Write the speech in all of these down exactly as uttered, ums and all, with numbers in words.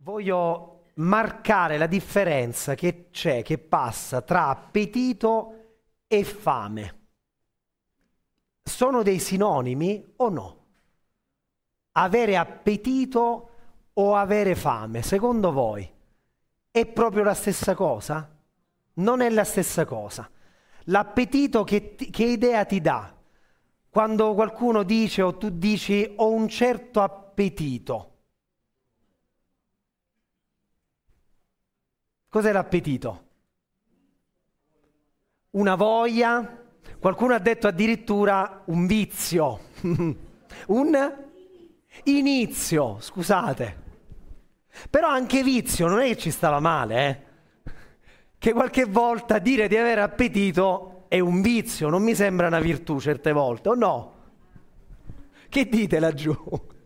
voglio marcare la differenza che c'è, che passa tra appetito e fame. Sono dei sinonimi o no? Avere appetito o avere fame, secondo voi, è proprio la stessa cosa? Non è la stessa cosa. L'appetito che, ti, che idea ti dà? Quando qualcuno dice o tu dici ho un certo appetito. Cos'è l'appetito? Una voglia? Qualcuno ha detto addirittura un vizio. Un inizio, scusate. Però anche vizio non è che ci stava male, eh? Che qualche volta dire di avere appetito è un vizio, non mi sembra una virtù certe volte, o no? Che dite laggiù?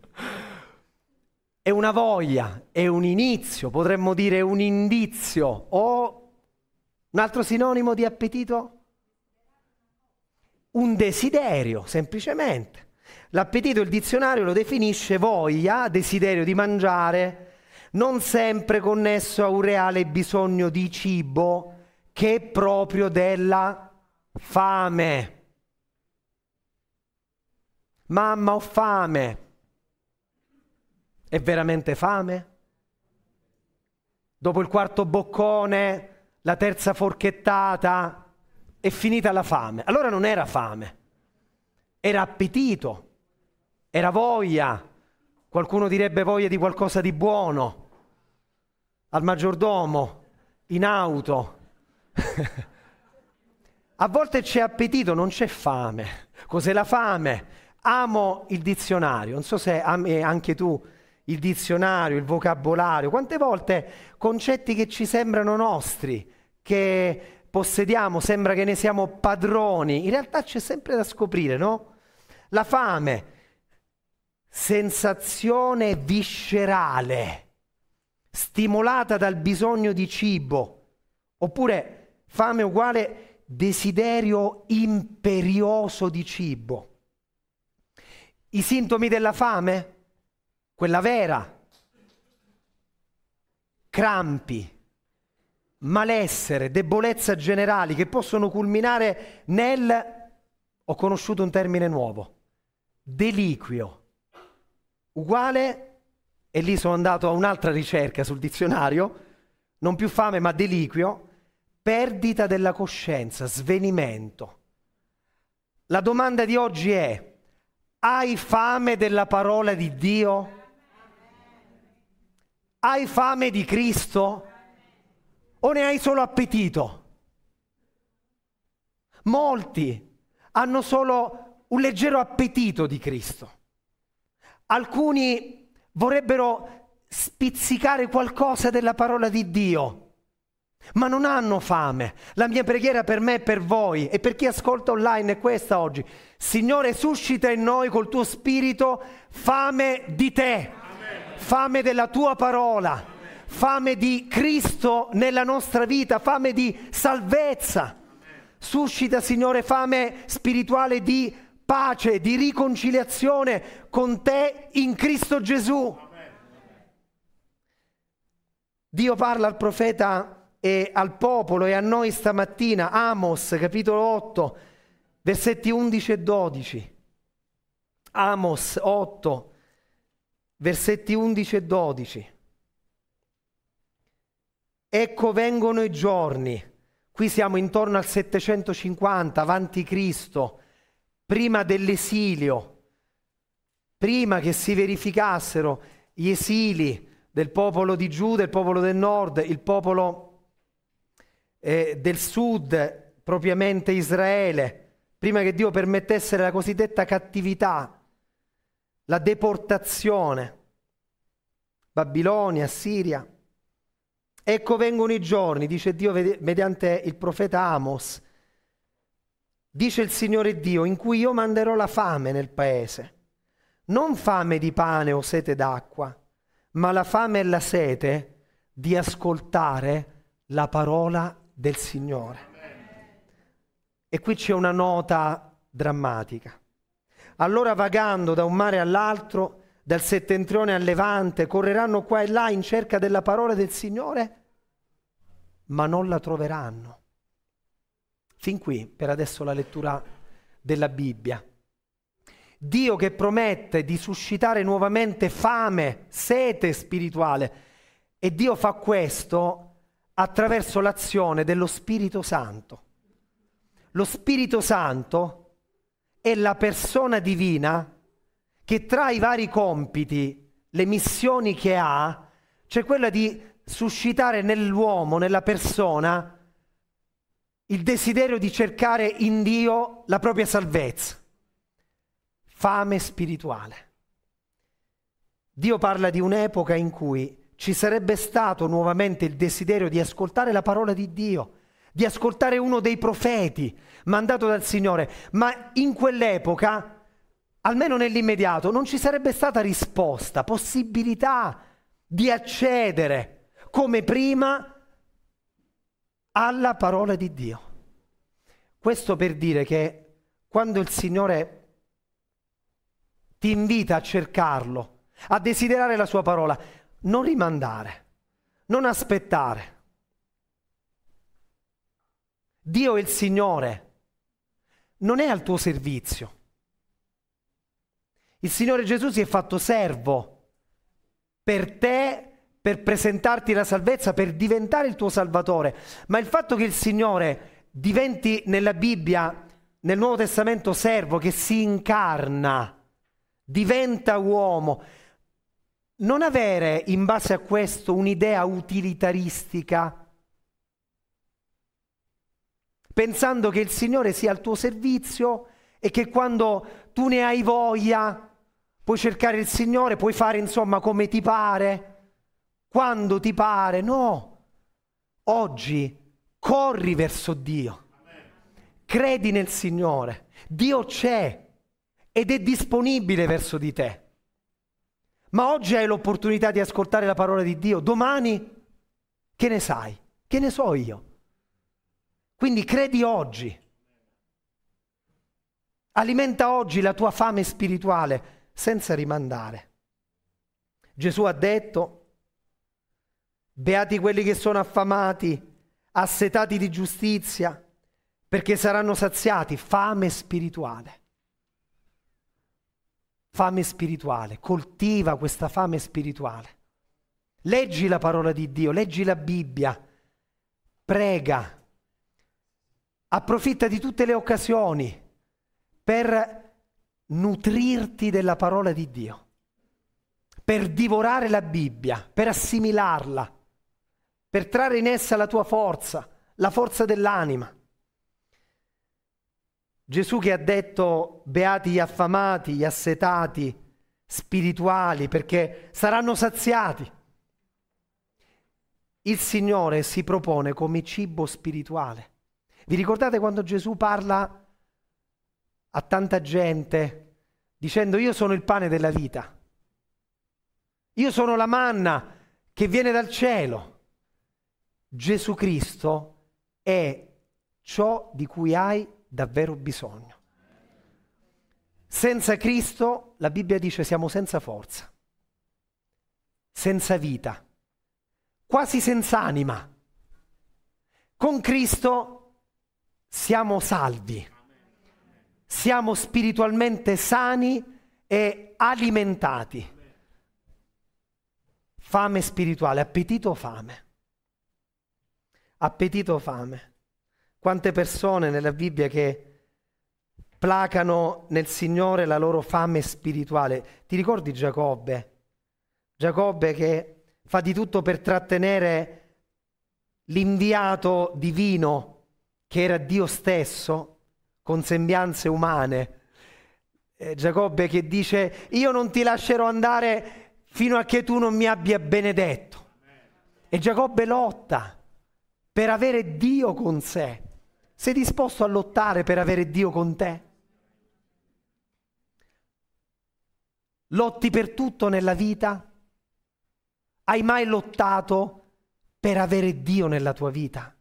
È una voglia, è un inizio, potremmo dire un indizio, o un altro sinonimo di appetito? Un desiderio, semplicemente. L'appetito, il dizionario lo definisce voglia, desiderio di mangiare, non sempre connesso a un reale bisogno di cibo, che è proprio della fame. Mamma, ho fame. È veramente fame? Dopo il quarto boccone, la terza forchettata, è finita la fame. Allora non era fame, era appetito, era voglia. Qualcuno direbbe voglia di qualcosa di buono. Al maggiordomo, in auto. A volte c'è appetito, non c'è fame. Cos'è la fame? Amo il dizionario, non so se ami anche tu il dizionario, il vocabolario. Quante volte concetti che ci sembrano nostri, che possediamo, sembra che ne siamo padroni, in realtà c'è sempre da scoprire, no? La fame, sensazione viscerale, stimolata dal bisogno di cibo, oppure fame uguale desiderio imperioso di cibo. I sintomi della fame? Quella vera: crampi, malessere, debolezza generali che possono culminare nel, ho conosciuto un termine nuovo, deliquio, uguale. E lì sono andato a un'altra ricerca sul dizionario, non più fame ma deliquio, perdita della coscienza, svenimento. La domanda di oggi è: hai fame della parola di Dio? Hai fame di Cristo? O ne hai solo appetito? Molti hanno solo un leggero appetito di Cristo. Alcuni vorrebbero spizzicare qualcosa della parola di Dio, ma non hanno fame. La mia preghiera per me e per voi e per chi ascolta online è questa oggi: Signore, suscita in noi col tuo spirito fame di te, Amen. Fame della tua parola, Amen. Fame di Cristo nella nostra vita, fame di salvezza. Amen. Suscita, Signore, fame spirituale di pace, di riconciliazione con te in Cristo Gesù. Amen. Dio parla al profeta e al popolo e a noi stamattina. Amos, capitolo otto, versetti undici e dodici. Amos otto, versetti undici e dodici. Ecco vengono i giorni, qui siamo intorno al settecentocinquanta avanti Cristo, prima dell'esilio, prima che si verificassero gli esili del popolo di Giuda, il popolo del nord, il popolo eh, del sud, propriamente Israele, prima che Dio permettesse la cosiddetta cattività, la deportazione, Babilonia, Siria. Ecco vengono i giorni, dice Dio mediante il profeta Amos, dice il Signore Dio, in cui io manderò la fame nel paese, non fame di pane o sete d'acqua, ma la fame e la sete di ascoltare la parola del Signore. E qui c'è una nota drammatica. Allora, vagando da un mare all'altro, dal settentrione al levante, correranno qua e là in cerca della parola del Signore, ma non la troveranno. Fin qui, per adesso, la lettura della Bibbia. Dio che promette di suscitare nuovamente fame, sete spirituale, e Dio fa questo attraverso l'azione dello Spirito Santo. Lo Spirito Santo è la persona divina che tra i vari compiti, le missioni che ha, c'è quella di suscitare nell'uomo, nella persona, il desiderio di cercare in Dio la propria salvezza. Fame spirituale. Dio parla di un'epoca in cui ci sarebbe stato nuovamente il desiderio di ascoltare la parola di Dio, di ascoltare uno dei profeti mandato dal Signore, ma in quell'epoca, almeno nell'immediato, non ci sarebbe stata risposta, possibilità di accedere come prima alla parola di Dio. Questo per dire che quando il Signore ti invita a cercarlo, a desiderare la sua parola, non rimandare, non aspettare. Dio è il Signore, non è al tuo servizio. Il Signore Gesù si è fatto servo per te, per presentarti la salvezza, per diventare il tuo Salvatore. Ma il fatto che il Signore diventi nella Bibbia, nel Nuovo Testamento, servo, che si incarna, diventa uomo, non avere in base a questo un'idea utilitaristica, pensando che il Signore sia al tuo servizio e che quando tu ne hai voglia puoi cercare il Signore, puoi fare insomma come ti pare, quando ti pare. No, oggi corri verso Dio, credi nel Signore, Dio c'è ed è disponibile verso di te. Ma oggi hai l'opportunità di ascoltare la parola di Dio, domani che ne sai? Che ne so io? Quindi credi oggi, alimenta oggi la tua fame spirituale senza rimandare. Gesù ha detto: beati quelli che sono affamati, assetati di giustizia, perché saranno saziati. Fame spirituale. Fame spirituale, coltiva questa fame spirituale. Leggi la parola di Dio, leggi la Bibbia, prega. Approfitta di tutte le occasioni per nutrirti della parola di Dio, per divorare la Bibbia, per assimilarla, per trarre in essa la tua forza, la forza dell'anima. Gesù che ha detto: beati gli affamati, gli assetati, spirituali, perché saranno saziati. Il Signore si propone come cibo spirituale. Vi ricordate quando Gesù parla a tanta gente dicendo: io sono il pane della vita, io sono la manna che viene dal cielo. Gesù Cristo è ciò di cui hai davvero bisogno. Senza Cristo, la Bibbia dice, siamo senza forza, senza vita, quasi senza anima. Con Cristo siamo salvi, siamo spiritualmente sani e alimentati. Fame spirituale, appetito, fame. Appetito, fame. Quante persone nella Bibbia che placano nel Signore la loro fame spirituale. Ti ricordi Giacobbe? Giacobbe che fa di tutto per trattenere l'inviato divino che era Dio stesso, con sembianze umane. Eh, Giacobbe che dice: io non ti lascerò andare fino a che tu non mi abbia benedetto. E Giacobbe lotta per avere Dio con sé. Sei disposto a lottare per avere Dio con te? Lotti per tutto nella vita? Hai mai lottato per avere Dio nella tua vita?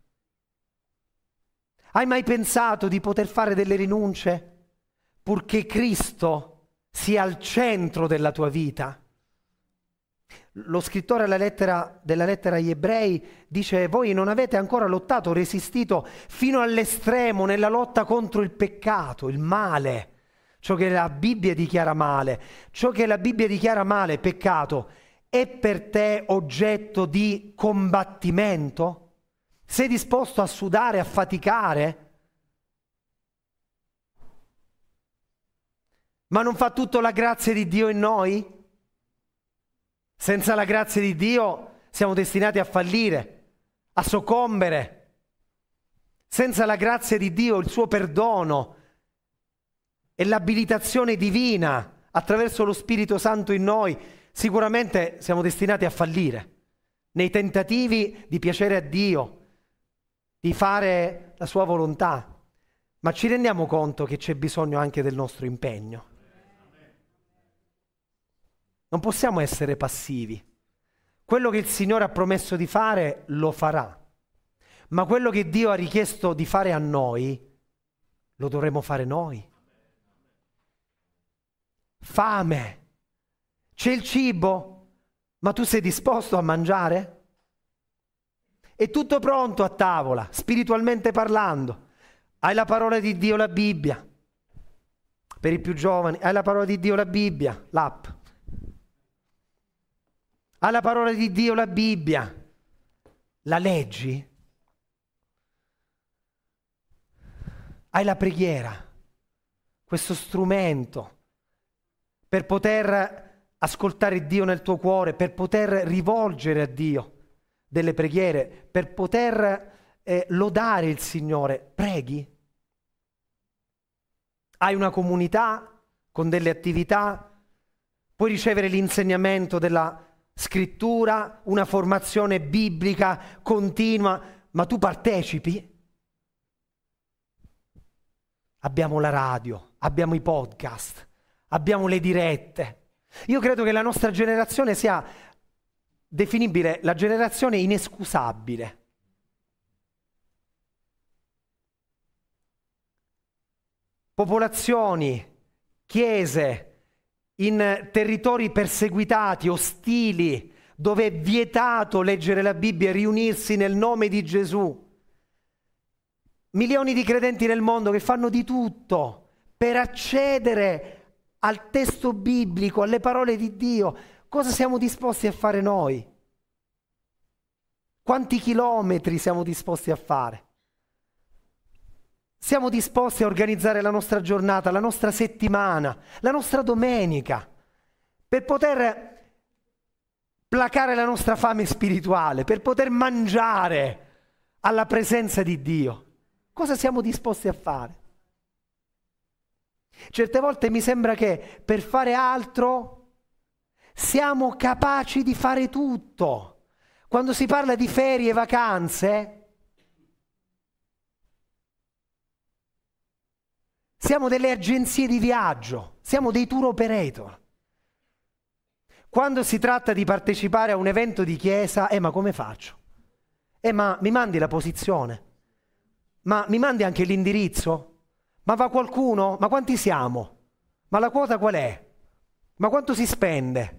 Hai mai pensato di poter fare delle rinunce purché Cristo sia al centro della tua vita. Lo scrittore alla lettera, della lettera agli Ebrei dice: voi non avete ancora lottato, resistito fino all'estremo nella lotta contro il peccato, il male, ciò che la Bibbia dichiara male. Ciò che la Bibbia dichiara male, peccato, è per te oggetto di combattimento? Sei disposto a sudare, a faticare? Ma non fa tutto la grazia di Dio in noi? Senza la grazia di Dio siamo destinati a fallire, a soccombere. Senza la grazia di Dio, il suo perdono e l'abilitazione divina attraverso lo Spirito Santo in noi, sicuramente siamo destinati a fallire nei tentativi di piacere a Dio, di fare la sua volontà. Ma ci rendiamo conto che c'è bisogno anche del nostro impegno. Non possiamo essere passivi. Quello che il Signore ha promesso di fare, lo farà. Ma quello che Dio ha richiesto di fare a noi, lo dovremo fare noi. Fame. C'è il cibo, ma tu sei disposto a mangiare? È tutto pronto a tavola, spiritualmente parlando. Hai la parola di Dio, la Bibbia. Per i più giovani, hai la parola di Dio, la Bibbia, l'app. Hai la parola di Dio, la Bibbia. La leggi? Hai la preghiera, questo strumento per poter ascoltare Dio nel tuo cuore, per poter rivolgere a Dio delle preghiere, per poter eh, lodare il Signore. Preghi? Hai una comunità con delle attività? Puoi ricevere l'insegnamento della scrittura, una formazione biblica continua, ma tu partecipi? Abbiamo la radio, abbiamo i podcast, abbiamo le dirette. Io credo che la nostra generazione sia definibile la generazione inescusabile. Popolazioni, chiese, in territori perseguitati, ostili, dove è vietato leggere la Bibbia e riunirsi nel nome di Gesù. Milioni di credenti nel mondo che fanno di tutto per accedere al testo biblico, alle parole di Dio. Cosa siamo disposti a fare noi? Quanti chilometri siamo disposti a fare? Siamo disposti a organizzare la nostra giornata, la nostra settimana, la nostra domenica, per poter placare la nostra fame spirituale, per poter mangiare alla presenza di Dio. Cosa siamo disposti a fare? Certe volte mi sembra che per fare altro siamo capaci di fare tutto. Quando si parla di ferie e vacanze, siamo delle agenzie di viaggio, siamo dei tour operator. Quando si tratta di partecipare a un evento di chiesa, eh ma come faccio? Eh ma mi mandi la posizione? Ma mi mandi anche l'indirizzo? Ma va qualcuno? Ma quanti siamo? Ma la quota qual è? Ma quanto si spende?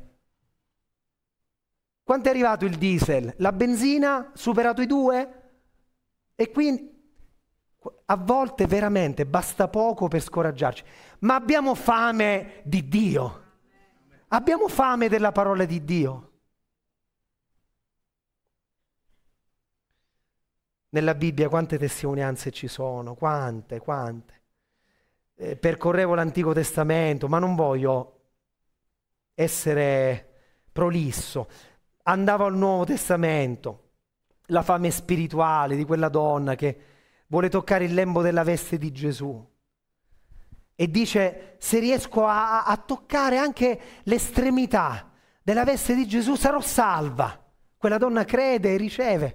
Quanto è arrivato il diesel? La benzina? Superato i due? E quindi a volte veramente basta poco per scoraggiarci. Ma abbiamo fame di Dio. Abbiamo fame della parola di Dio. Nella Bibbia quante testimonianze ci sono, quante, quante. Eh, percorrevo l'Antico Testamento, ma non voglio essere prolisso. Andavo al Nuovo Testamento, la fame spirituale di quella donna che vuole toccare il lembo della veste di Gesù. E dice, se riesco a, a toccare anche l'estremità della veste di Gesù, sarò salva. Quella donna crede e riceve.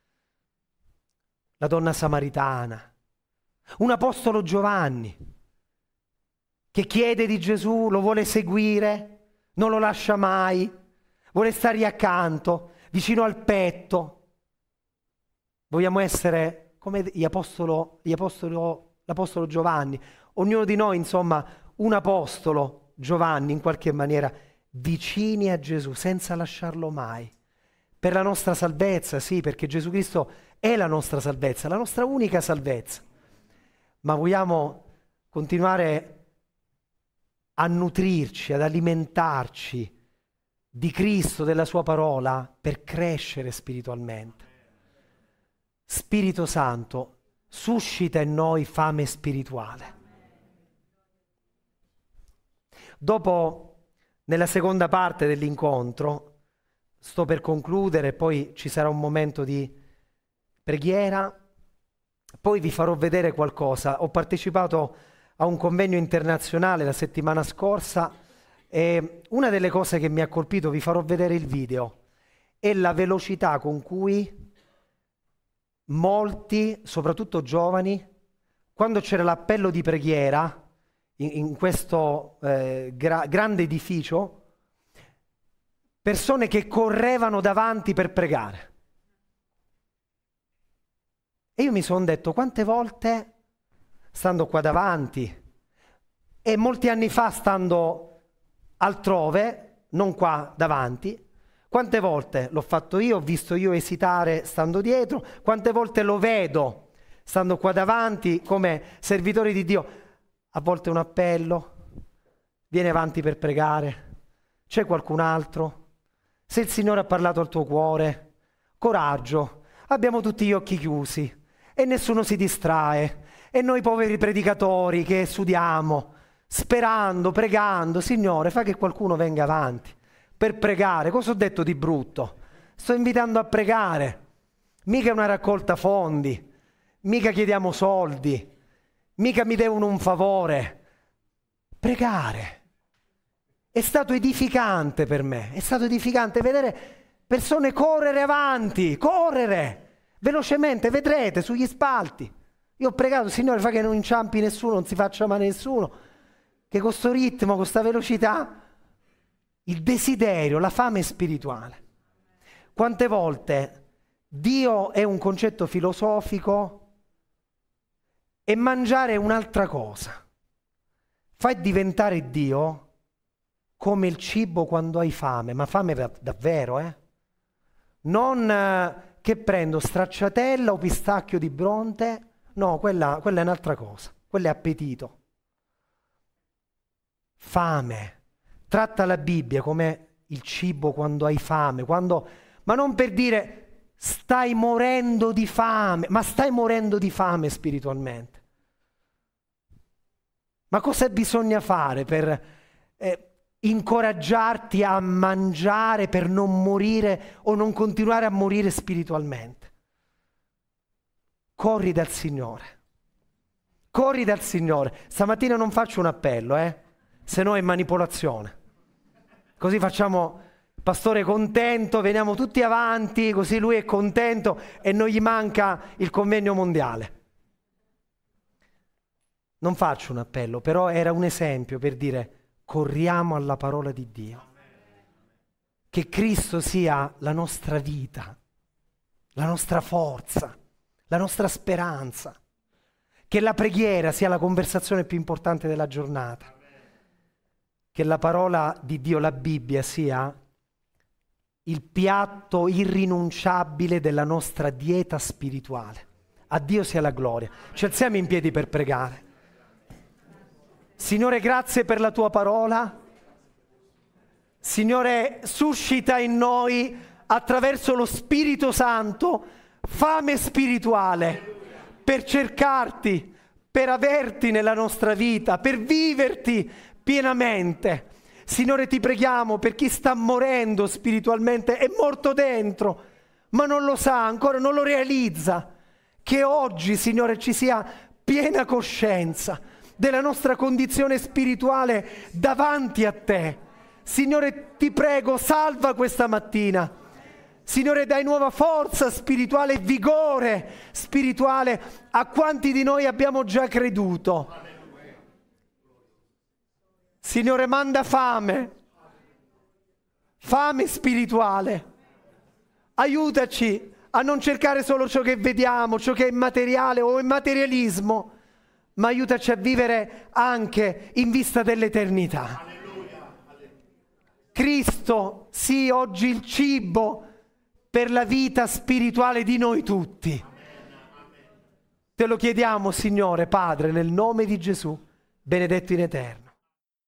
La donna samaritana, un apostolo Giovanni, che chiede di Gesù, lo vuole seguire, non lo lascia mai, vuole stargli accanto, vicino al petto. Vogliamo essere come gli apostolo, gli apostolo, l'apostolo Giovanni, ognuno di noi, insomma, un apostolo Giovanni in qualche maniera vicini a Gesù senza lasciarlo mai. Per la nostra salvezza, sì, perché Gesù Cristo è la nostra salvezza, la nostra unica salvezza. Ma vogliamo continuare a nutrirci, ad alimentarci di Cristo, della sua parola, per crescere spiritualmente. Spirito Santo, suscita in noi fame spirituale. Dopo, nella seconda parte dell'incontro, sto per concludere, poi ci sarà un momento di preghiera, poi vi farò vedere qualcosa. Ho partecipato a un convegno internazionale la settimana scorsa e una delle cose che mi ha colpito, vi farò vedere il video, è la velocità con cui molti, soprattutto giovani, quando c'era l'appello di preghiera in, in questo eh, gra- grande edificio, persone che correvano davanti per pregare. E io mi sono detto, quante volte, stando qua davanti, e molti anni fa stando altrove, non qua davanti, quante volte l'ho fatto io, ho visto io esitare stando dietro, quante volte lo vedo stando qua davanti come servitore di Dio. A volte un appello, vieni avanti per pregare, c'è qualcun altro? Se il Signore ha parlato al tuo cuore, coraggio, abbiamo tutti gli occhi chiusi e nessuno si distrae. E noi poveri predicatori che studiamo, sperando, pregando, Signore, fa che qualcuno venga avanti per pregare. Cosa ho detto di brutto? Sto invitando a pregare. Mica è una raccolta fondi, mica chiediamo soldi, mica mi devono un favore. Pregare. È stato edificante per me, è stato edificante vedere persone correre avanti, correre velocemente, vedrete sugli spalti. Io ho pregato, Signore, fa che non inciampi nessuno, non si faccia male nessuno, che con questo ritmo, con questa velocità, il desiderio, la fame spirituale. Quante volte Dio è un concetto filosofico e mangiare è un'altra cosa. Fai diventare Dio come il cibo quando hai fame, ma fame davvero, eh? Non eh, che prendo stracciatella o pistacchio di Bronte, no, quella, quella è un'altra cosa, quello è appetito. Fame. Tratta la Bibbia come il cibo quando hai fame, quando, ma non per dire stai morendo di fame, ma stai morendo di fame spiritualmente. Ma cosa bisogna fare per eh, incoraggiarti a mangiare per non morire o non continuare a morire spiritualmente? Corri dal Signore. Corri dal Signore. Stamattina non faccio un appello, eh? Se no è manipolazione. Così facciamo il pastore contento, veniamo tutti avanti, così lui è contento e non gli manca il convegno mondiale. Non faccio un appello, però era un esempio per dire corriamo alla parola di Dio. Che Cristo sia la nostra vita, la nostra forza, la nostra speranza. Che la preghiera sia la conversazione più importante della giornata. Che la parola di Dio, la Bibbia, sia il piatto irrinunciabile della nostra dieta spirituale. A Dio sia la gloria. Ci alziamo in piedi per pregare. Signore, grazie per la tua parola. Signore, suscita in noi, attraverso lo Spirito Santo, fame spirituale per cercarti, per averti nella nostra vita, per viverti pienamente. Signore, ti preghiamo per chi sta morendo spiritualmente, è morto dentro, ma non lo sa, ancora non lo realizza. Che oggi, Signore, ci sia piena coscienza della nostra condizione spirituale davanti a te. Signore, ti prego, salva questa mattina. Signore, dai nuova forza spirituale, vigore spirituale a quanti di noi abbiamo già creduto. Signore, manda fame, fame spirituale. Aiutaci a non cercare solo ciò che vediamo, ciò che è materiale o il materialismo, ma aiutaci a vivere anche in vista dell'eternità. Cristo sia oggi il cibo per la vita spirituale di noi tutti. Te lo chiediamo, Signore, Padre, nel nome di Gesù, benedetto in eterno.